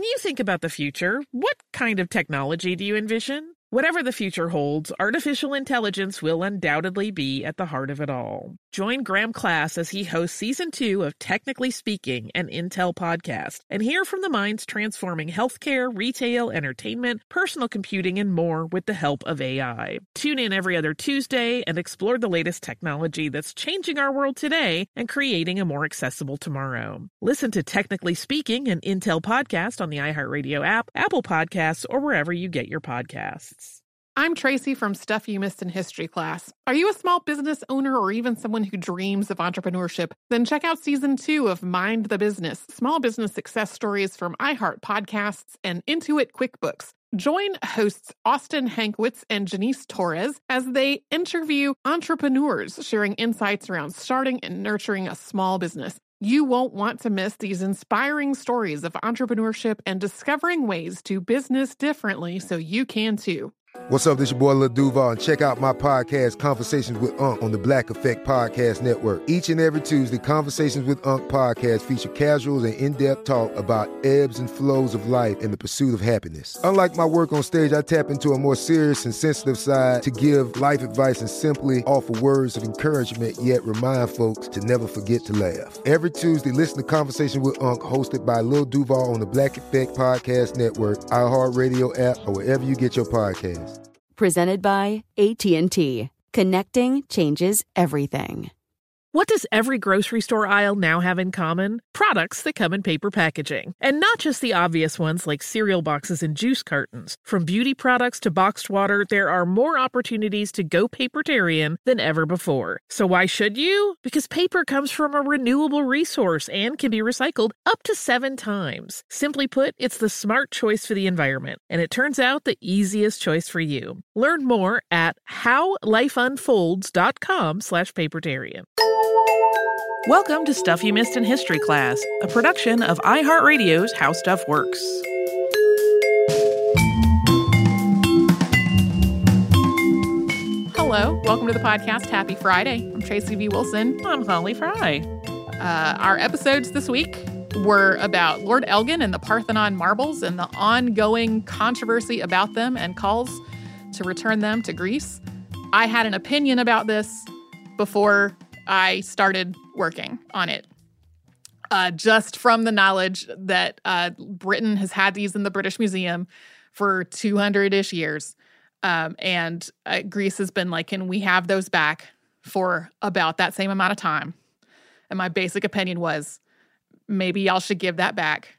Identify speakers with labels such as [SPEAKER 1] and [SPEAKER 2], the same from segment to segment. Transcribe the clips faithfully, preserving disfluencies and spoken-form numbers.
[SPEAKER 1] you think about the future, what kind of technology do you envision? Whatever the future holds, artificial intelligence will undoubtedly be at the heart of it all. Join Graham Class as he hosts Season two of Technically Speaking, an Intel podcast, and hear from the minds transforming healthcare, retail, entertainment, personal computing, and more with the help of A I. Tune in every other Tuesday and explore the latest technology that's changing our world today and creating a more accessible tomorrow. Listen to Technically Speaking, an Intel podcast on the iHeartRadio app, Apple Podcasts, or wherever you get your podcasts.
[SPEAKER 2] I'm Tracy from Stuff You Missed in History Class. Are you a small business owner or even someone who dreams of entrepreneurship? Then check out Season two of Mind the Business, Small Business Success Stories from iHeart Podcasts and Intuit QuickBooks. Join hosts Austin Hankwitz and Janice Torres as they interview entrepreneurs sharing insights around starting and nurturing a small business. You won't want to miss these inspiring stories of entrepreneurship and discovering ways to business differently so you can too.
[SPEAKER 3] What's up, this your boy Lil Duval, and check out my podcast, Conversations with Unc, on the Black Effect Podcast Network. Each and every Tuesday, Conversations with Unc podcast feature casuals and in-depth talk about ebbs and flows of life and the pursuit of happiness. Unlike my work on stage, I tap into a more serious and sensitive side to give life advice and simply offer words of encouragement, yet remind folks to never forget to laugh. Every Tuesday, listen to Conversation with Unc, hosted by Lil Duval on the Black Effect Podcast Network, iHeartRadio app, or wherever you get your podcasts.
[SPEAKER 4] Presented by A T and T. Connecting changes everything.
[SPEAKER 1] What does every grocery store aisle now have in common? Products that come in paper packaging. And not just the obvious ones like cereal boxes and juice cartons. From beauty products to boxed water, there are more opportunities to go papertarian than ever before. So why should you? Because paper comes from a renewable resource and can be recycled up to seven times. Simply put, it's the smart choice for the environment. And it turns out the easiest choice for you. Learn more at howlifeunfolds.com slash papertarian. Welcome to Stuff You Missed in History Class, a production of iHeartRadio's How Stuff Works.
[SPEAKER 2] Hello, welcome to the podcast. Happy Friday. I'm Tracy V. Wilson.
[SPEAKER 1] I'm Holly Fry.
[SPEAKER 2] Uh, our episodes this week were about Lord Elgin and the Parthenon marbles and the ongoing controversy about them and calls to return them to Greece. I had an opinion about this before I started working on it. Uh, just from the knowledge that uh, Britain has had these in the British Museum for two hundred-ish years. Um, and uh, Greece has been like, can we have those back for about that same amount of time? And my basic opinion was, maybe y'all should give that back.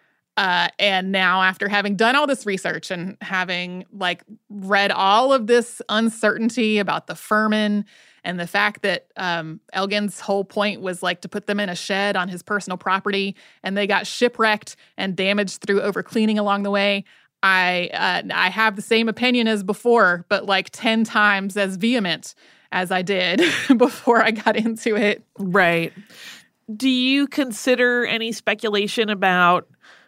[SPEAKER 2] Uh, and now after having done all this research and having like read all of this uncertainty about the Firmin and the fact that um, Elgin's whole point was like to put them in a shed on his personal property and they got shipwrecked and damaged through overcleaning along the way, I uh, I have the same opinion as before, but like ten times as vehement as I did before I got into it.
[SPEAKER 1] Right. Do you consider any speculation about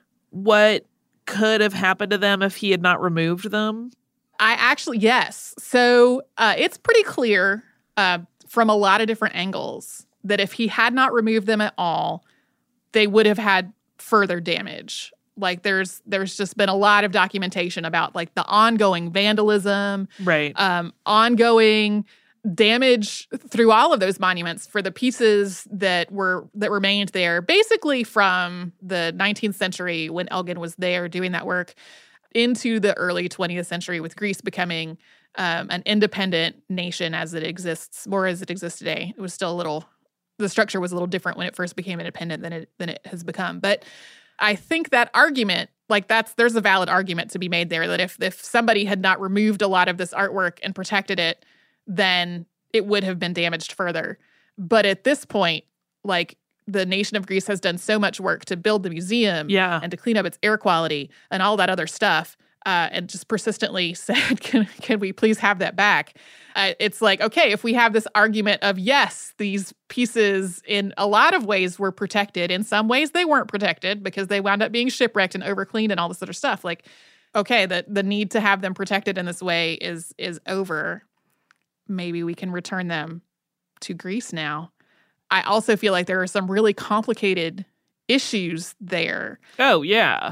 [SPEAKER 1] what could have happened to them if he had not removed them?
[SPEAKER 2] I actually, yes. So uh, it's pretty clear uh, from a lot of different angles that if he had not removed them at all, they would have had further damage. Like there's there's just been a lot of documentation about like the ongoing vandalism,
[SPEAKER 1] right?
[SPEAKER 2] Um, ongoing damage through all of those monuments for the pieces that were that remained there, basically from the nineteenth century when Elgin was there doing that work into the early twentieth century with Greece becoming um, an independent nation as it exists, more as it exists today. It was still a little, the structure was a little different when it first became independent than it than it has become. But I think that argument, like that's, there's a valid argument to be made there that if if somebody had not removed a lot of this artwork and protected it, then it would have been damaged further. But at this point, like the nation of Greece has done so much work to build the museum
[SPEAKER 1] yeah.
[SPEAKER 2] and to clean up its air quality and all that other stuff, uh, and just persistently said, can, can we please have that back? Uh, it's like, okay, if we have this argument of, yes, these pieces in a lot of ways were protected. In some ways they weren't protected because they wound up being shipwrecked and overcleaned and all this other stuff. Like, okay, the, the need to have them protected in this way is is over. Maybe we can return them to Greece now. I also feel like there are some really complicated issues there.
[SPEAKER 1] Oh, yeah.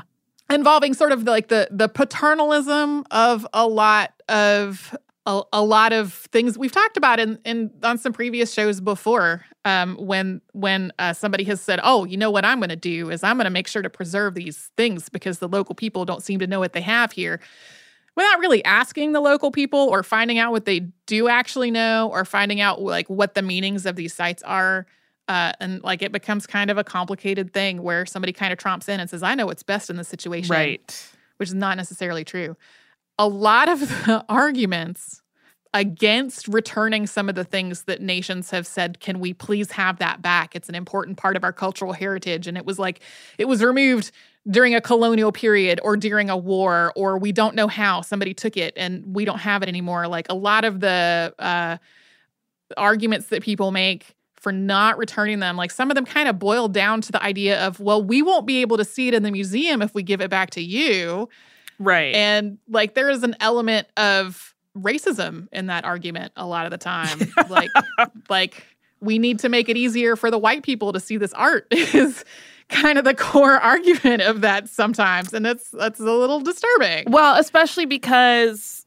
[SPEAKER 2] involving sort of like the the paternalism of a lot of a, a lot of things we've talked about in, in on some previous shows before. Um, when when uh, somebody has said, "Oh, you know what I'm going to do is I'm going to make sure to preserve these things because the local people don't seem to know what they have here," without really asking the local people or finding out what they do actually know or finding out like what the meanings of these sites are. Uh, and like it becomes kind of a complicated thing where somebody kind of tromps in and says, "I know what's best in this situation,"
[SPEAKER 1] Right.
[SPEAKER 2] which is not necessarily true. A lot of the arguments against returning some of the things that nations have said, "Can we please have that back? It's an important part of our cultural heritage." And it was like, it was removed during a colonial period or during a war, or we don't know how somebody took it and we don't have it anymore. Like a lot of the uh, arguments that people make for not returning them, like some of them kind of boil down to the idea of, well, we won't be able to see it in the museum if we give it back to you.
[SPEAKER 1] Right.
[SPEAKER 2] And like there is an element of racism in that argument a lot of the time. like, like we need to make it easier for the white people to see this art is kind of the core argument of that sometimes. And that's, that's a little disturbing.
[SPEAKER 1] Well, especially because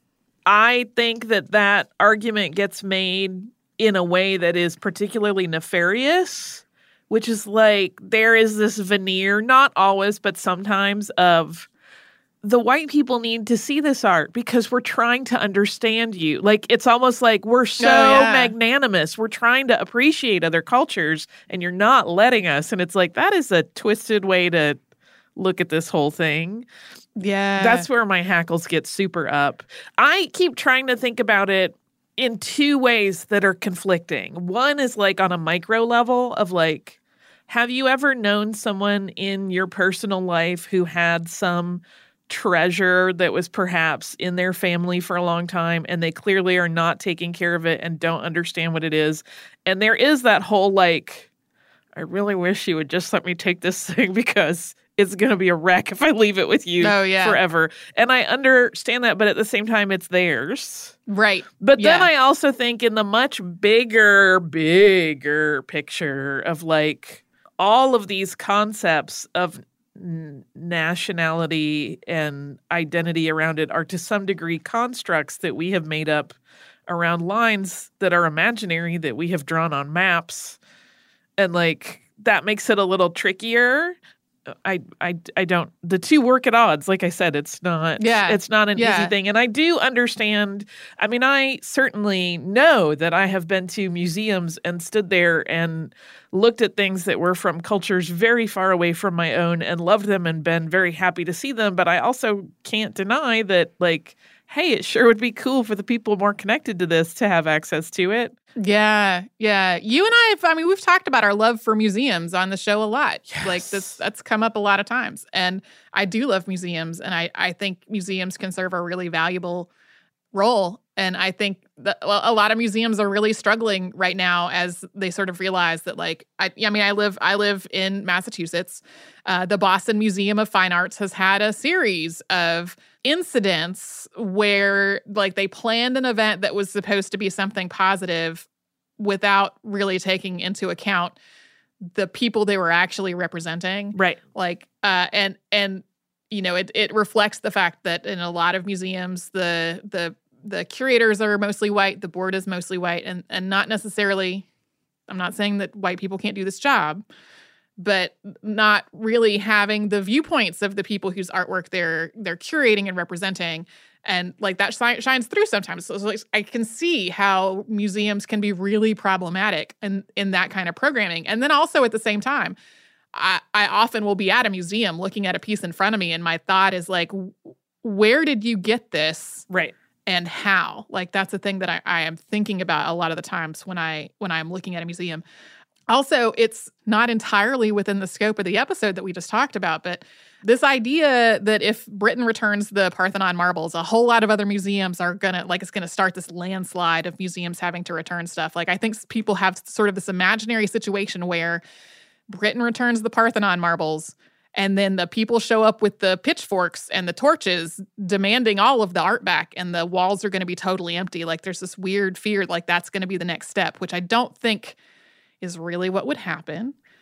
[SPEAKER 1] I think that that argument gets made in a way that is particularly nefarious, which is like there is this veneer, not always, but sometimes, of the white people need to see this art because we're trying to understand you. Like, it's almost like we're so
[SPEAKER 2] Oh, yeah.
[SPEAKER 1] magnanimous. We're trying to appreciate other cultures, and you're not letting us. And it's like, that is a twisted way to look at this whole thing.
[SPEAKER 2] Yeah.
[SPEAKER 1] That's where my hackles get super up. I keep trying to think about it in two ways that are conflicting. One is like on a micro level of like, have you ever known someone in your personal life who had some treasure that was perhaps in their family for a long time and they clearly are not taking care of it and don't understand what it is? And there is that whole like, I really wish you would just let me take this thing because it's going to be a wreck if I leave it with you
[SPEAKER 2] Oh, yeah.
[SPEAKER 1] forever. And I understand that, but at the same time, it's theirs.
[SPEAKER 2] Right.
[SPEAKER 1] But
[SPEAKER 2] Yeah.
[SPEAKER 1] then I also think in the much bigger, bigger picture of like all of these concepts of n- nationality and identity around it are to some degree constructs that we have made up around lines that are imaginary that we have drawn on maps. And like that makes it a little trickier. I, I, I don't, the two work at odds. Like I said, it's not,
[SPEAKER 2] Yeah.
[SPEAKER 1] it's not an
[SPEAKER 2] Yeah.
[SPEAKER 1] easy thing. And I do understand. I mean, I certainly know that I have been to museums and stood there and looked at things that were from cultures very far away from my own and loved them and been very happy to see them. But I also can't deny that, like, hey, it sure would be cool for the people more connected to this to have access to it.
[SPEAKER 2] Yeah, yeah. You and I, have, I mean, we've talked about our love for museums on the show a lot.
[SPEAKER 1] Yes.
[SPEAKER 2] Like this, that's come up a lot of times. And I do love museums, and I, I think museums can serve a really valuable role. And I think that well, a lot of museums are really struggling right now as they sort of realize that, like, I, I mean, I live, I live in Massachusetts. Uh, the Boston Museum of Fine Arts has had a series of incidents where, like, they planned an event that was supposed to be something positive without really taking into account the people they were actually representing.
[SPEAKER 1] Right.
[SPEAKER 2] Like, uh, and and you know, it it reflects the fact that in a lot of museums, the the the curators are mostly white, the board is mostly white, and and not necessarily. I'm not saying that white people can't do this job, but not really having the viewpoints of the people whose artwork they're they're curating and representing. And like that shi- shines through sometimes. So, so like, I can see how museums can be really problematic in, in that kind of programming. And then also at the same time, I, I often will be at a museum looking at a piece in front of me, and my thought is like, where did you get this?
[SPEAKER 1] Right.
[SPEAKER 2] And how? Like, that's the thing that I, I am thinking about a lot of the times when I when I'm looking at a museum. Also, it's not entirely within the scope of the episode that we just talked about, but this idea that if Britain returns the Parthenon marbles, a whole lot of other museums are gonna, like, it's gonna start this landslide of museums having to return stuff. Like, I think people have sort of this imaginary situation where Britain returns the Parthenon marbles, and then the people show up with the pitchforks and the torches demanding all of the art back, and the walls are going to be totally empty. Like, there's this weird fear, like that's going to be the next step, which I don't think is really what would happen.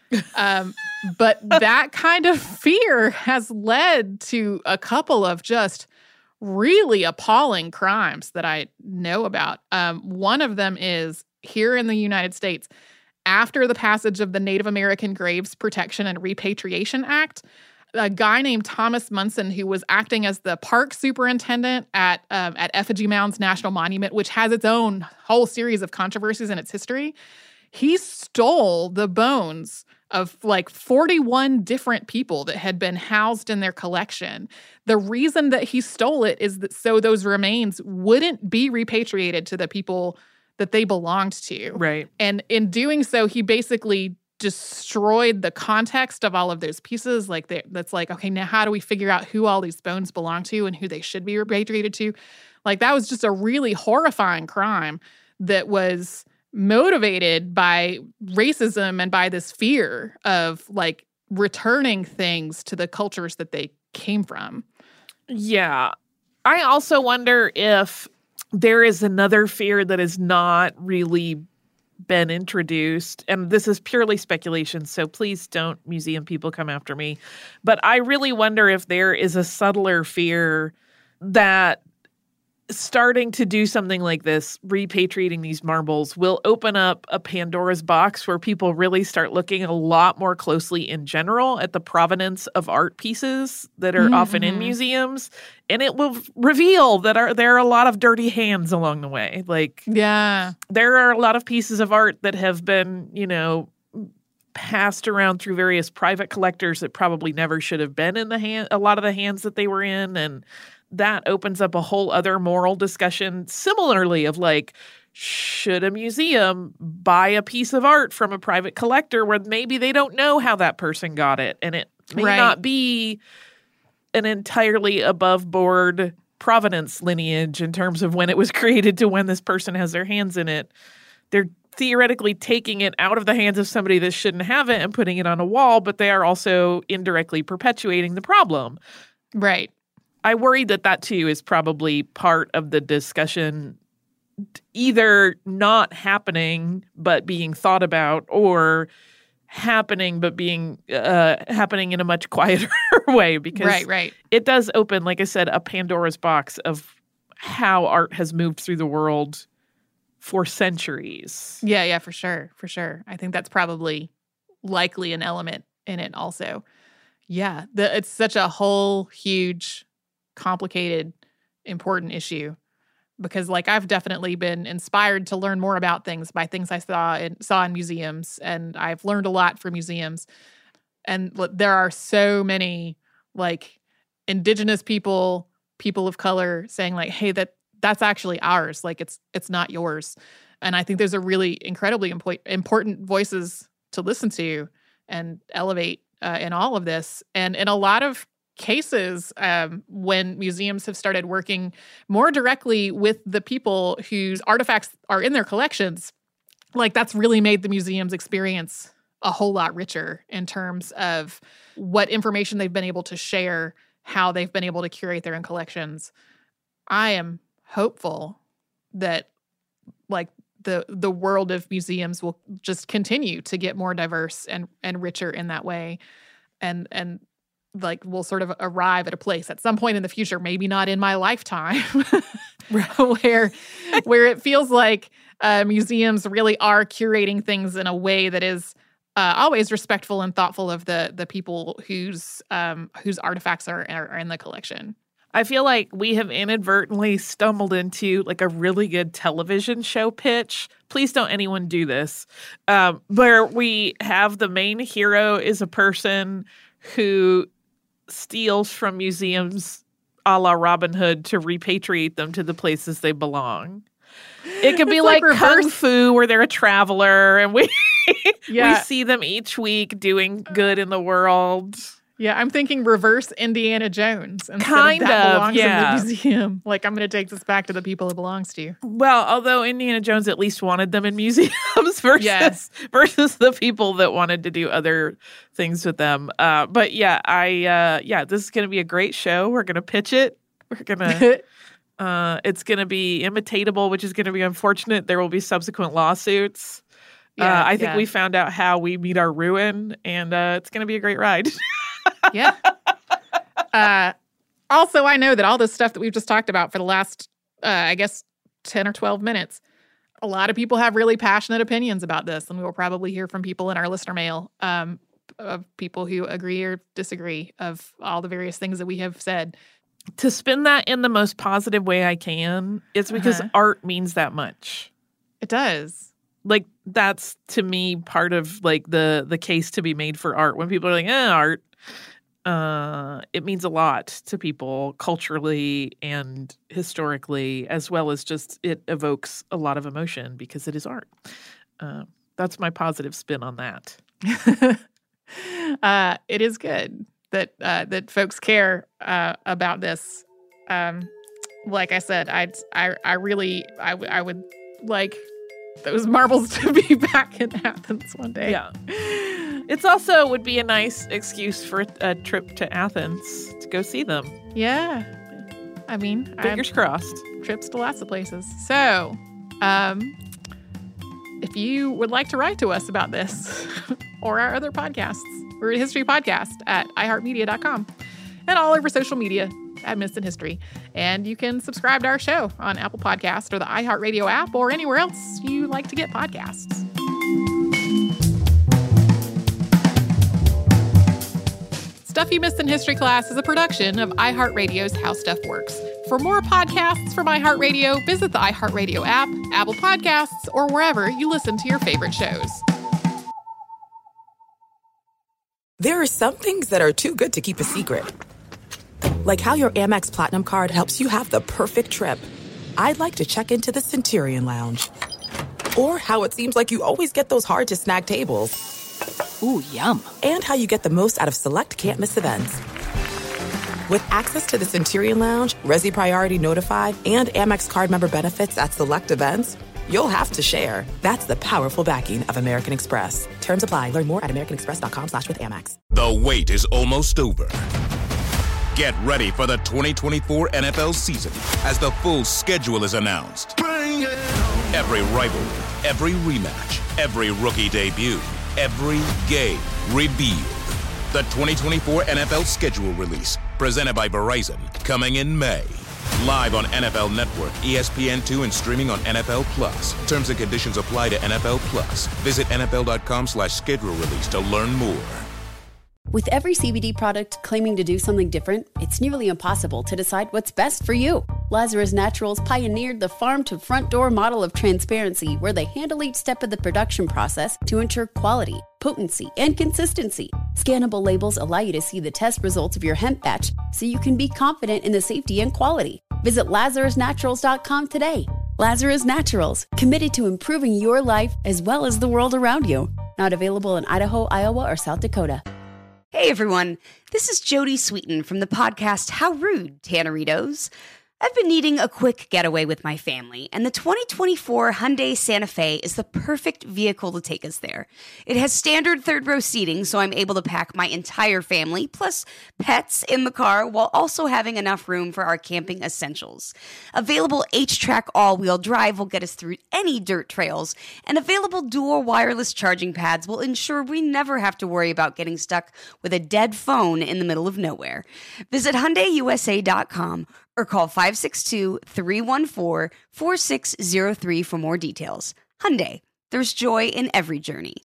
[SPEAKER 2] Um, but that kind of fear has led to a couple of just really appalling crimes that I know about. Um, one of them is here in the United States, after the passage of the Native American Graves Protection and Repatriation Act, a guy named Thomas Munson, who was acting as the park superintendent at um, at Effigy Mounds National Monument, which has its own whole series of controversies in its history, he stole the bones of like forty-one different people that had been housed in their collection. The reason that he stole it is that so those remains wouldn't be repatriated to the people that they belonged to.
[SPEAKER 1] Right.
[SPEAKER 2] And in doing so, he basically destroyed the context of all of those pieces. Like they, that's like, okay, now how do we figure out who all these bones belong to and who they should be repatriated to? Like that was just a really horrifying crime that was motivated by racism and by this fear of like returning things to the cultures that they came from.
[SPEAKER 1] Yeah. I also wonder if there is another fear that has not really been introduced, and this is purely speculation, so please don't, museum people, come after me. But I really wonder if there is a subtler fear that starting to do something like this, repatriating these marbles, will open up a Pandora's box where people really start looking a lot more closely in general at the provenance of art pieces that are mm-hmm. often in museums. And it will reveal that are, there are a lot of dirty hands along the way. Like,
[SPEAKER 2] yeah,
[SPEAKER 1] there are a lot of pieces of art that have been, you know, passed around through various private collectors that probably never should have been in the hand, a lot of the hands that they were in. And that opens up a whole other moral discussion similarly of like, should a museum buy a piece of art from a private collector where maybe they don't know how that person got it? And it may
[SPEAKER 2] right.
[SPEAKER 1] not be an entirely above board provenance lineage in terms of when it was created to when this person has their hands in it. They're theoretically taking it out of the hands of somebody that shouldn't have it and putting it on a wall, but they are also indirectly perpetuating the problem.
[SPEAKER 2] Right.
[SPEAKER 1] I worry that that, too, is probably part of the discussion either not happening but being thought about, or happening but being uh, happening in a much quieter way. Because
[SPEAKER 2] right, right.
[SPEAKER 1] it does open, like I said, a Pandora's box of how art has moved through the world for centuries.
[SPEAKER 2] Yeah, yeah, for sure, for sure. I think that's probably likely an element in it also. Yeah, the, it's such a whole huge, complicated, important issue because, like, I've definitely been inspired to learn more about things by things I saw in, saw in museums, and I've learned a lot from museums. And there are so many, like, indigenous people, people of color saying, like, hey, that that's actually ours. Like, it's it's not yours. And I think those are really incredibly impo- important voices to listen to and elevate uh, in all of this. And in a lot of cases, um, when museums have started working more directly with the people whose artifacts are in their collections, like, that's really made the museum's experience a whole lot richer in terms of what information they've been able to share, how they've been able to curate their own collections. I am hopeful that, like, the the world of museums will just continue to get more diverse and and richer in that way, and and like we'll sort of arrive at a place at some point in the future, maybe not in my lifetime, where where it feels like uh, museums really are curating things in a way that is uh, always respectful and thoughtful of the the people whose um, whose artifacts are, are in the collection.
[SPEAKER 1] I feel like we have inadvertently stumbled into, like, a really good television show pitch. Please don't anyone do this. Um, where we have the main hero is a person who steals from museums a la Robin Hood to repatriate them to the places they belong. It could be like, like Kung Fu, where they're a traveler, and we yeah. we see them each week doing good in the world.
[SPEAKER 2] Yeah, I'm thinking reverse Indiana Jones. Instead
[SPEAKER 1] kind
[SPEAKER 2] of, that
[SPEAKER 1] of,
[SPEAKER 2] belongs
[SPEAKER 1] yeah.
[SPEAKER 2] in the museum. Like, I'm going to take this back to the people it belongs to.
[SPEAKER 1] Well, although Indiana Jones at least wanted them in museums versus
[SPEAKER 2] yes.
[SPEAKER 1] versus the people that wanted to do other things with them. Uh, but yeah, I uh, yeah, this is going to be a great show. We're going to pitch it. We're going to. uh, it's going to be imitatable, which is going to be unfortunate. There will be subsequent lawsuits. Yeah, uh, I think
[SPEAKER 2] yeah.
[SPEAKER 1] we found out how we meet our ruin, and uh, it's going to be a great ride.
[SPEAKER 2] Yeah. Uh, also, I know that all this stuff that we've just talked about for the last, uh, I guess, ten or twelve minutes, a lot of people have really passionate opinions about this, and we will probably hear from people in our listener mail um, of people who agree or disagree of all the various things that we have said.
[SPEAKER 1] To spin that in the most positive way I can, it's because
[SPEAKER 2] Uh-huh.
[SPEAKER 1] art means that much.
[SPEAKER 2] It does.
[SPEAKER 1] Like, that's, to me, part of, like, the the case to be made for art. When people are like, eh, art, uh, it means a lot to people culturally and historically, as well as just it evokes a lot of emotion because it is art. Uh, that's my positive spin on that.
[SPEAKER 2] uh, it is good that uh, that folks care uh, about this. Um, like I said, I I I really I, w- I would like those marbles to be back in Athens one day.
[SPEAKER 1] Yeah. It's also would be a nice excuse for a trip to Athens to go see them.
[SPEAKER 2] Yeah. I mean,
[SPEAKER 1] Fingers
[SPEAKER 2] I'm,
[SPEAKER 1] crossed.
[SPEAKER 2] trips to lots of places. So, um, if you would like to write to us about this or our other podcasts, we're at History Podcast at i heart media dot com and all over social media at Missed in History. And you can subscribe to our show on Apple Podcasts or the iHeartRadio app or anywhere else you like to get podcasts. Stuff You Missed in History Class is a production of iHeartRadio's How Stuff Works. For more podcasts from iHeartRadio, visit the iHeartRadio app, Apple Podcasts, or wherever you listen to your favorite shows.
[SPEAKER 5] There are some things that are too good to keep a secret. Like how your Amex Platinum card helps you have the perfect trip. I'd like to check into the Centurion Lounge. Or how it seems like you always get those hard-to-snag tables.
[SPEAKER 6] Ooh, yum.
[SPEAKER 5] And how you get the most out of select can't-miss events. With access to the Centurion Lounge, Resi Priority Notified, and Amex card member benefits at select events, you'll have to share. That's the powerful backing of American Express. Terms apply. Learn more at americanexpress.com slash with Amex.
[SPEAKER 7] The wait is almost over. Get ready for the twenty twenty-four N F L season as the full schedule is announced. Every rivalry, every rematch, every rookie debut, every game revealed. The twenty twenty-four N F L schedule release, presented by Verizon, coming in May. Live on N F L Network, E S P N two, and streaming on N F L Plus. Terms and conditions apply to N F L Plus. Visit N F L dot com slash schedule release to learn more.
[SPEAKER 4] With every C B D product claiming to do something different, it's nearly impossible to decide what's best for you. Lazarus Naturals pioneered the farm-to-front-door model of transparency, where they handle each step of the production process to ensure quality, potency, and consistency. Scannable labels allow you to see the test results of your hemp batch, so you can be confident in the safety and quality. Visit lazarus naturals dot com today. Lazarus Naturals, committed to improving your life as well as the world around you. Not available in Idaho, Iowa, or South Dakota.
[SPEAKER 8] Hey everyone, this is Jodie Sweetin from the podcast How Rude, Tanneritos. I've been needing a quick getaway with my family, and the twenty twenty-four Hyundai Santa Fe is the perfect vehicle to take us there. It has standard third-row seating, so I'm able to pack my entire family, plus pets, in the car, while also having enough room for our camping essentials. Available H-Track all-wheel drive will get us through any dirt trails, and available dual wireless charging pads will ensure we never have to worry about getting stuck with a dead phone in the middle of nowhere. Visit Hyundai U S A dot com or call five six two, three one four, four six zero three for more details. Hyundai, there's joy in every journey.